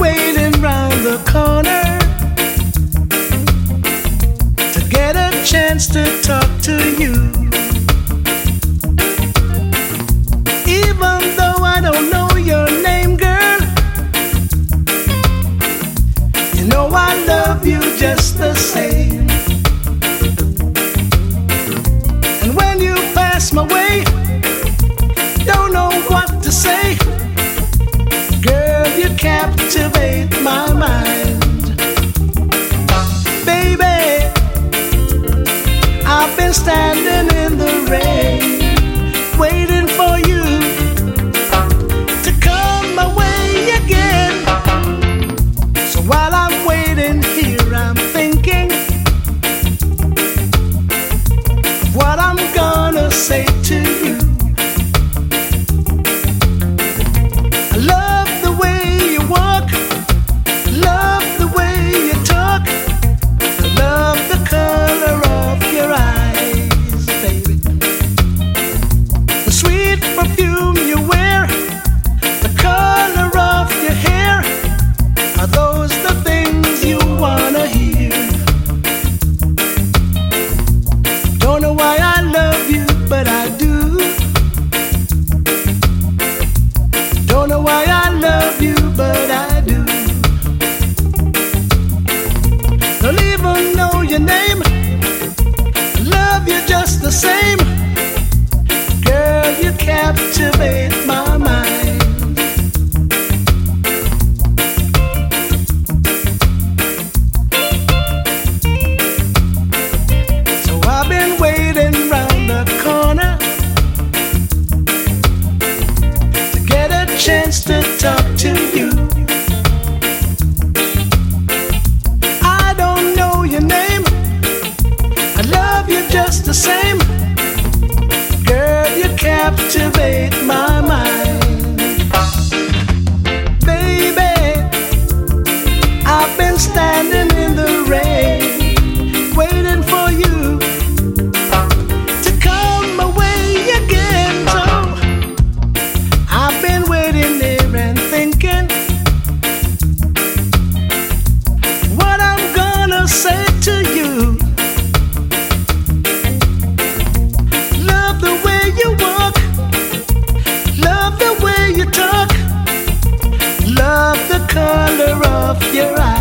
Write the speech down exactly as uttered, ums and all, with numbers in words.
waiting round the corner to get a chance to talk to you. Even though I don't know your name, girl, you know I love you just the same. And when you pass my way, don't know what to say, girl, you captivate my mind. Baby, I've been standing in the rain, waiting for you to come my way again. So while I'm waiting here, I'm thinking of what I'm gonna say to you. I love the way you walk, love the way you talk, I love the color of your eyes, baby. The sweet perfume you wear, the color of your hair, are those the things you wanna hear? Don't know why I love you, but I do. Don't know why I love you, but I do. Don't even know your name, I love you just the same. Girl, you captivate my mind. So I've been waiting round the corner to get a chance to talk to you. I don't know your name, I love you just the same. Girl, you captivate my mind. Baby, I've been standing in the rain, waiting for you to come my way again. So I've been waiting there and thinking what I'm gonna say to you. Love the way you walk, love the way you talk, love the color of your eyes.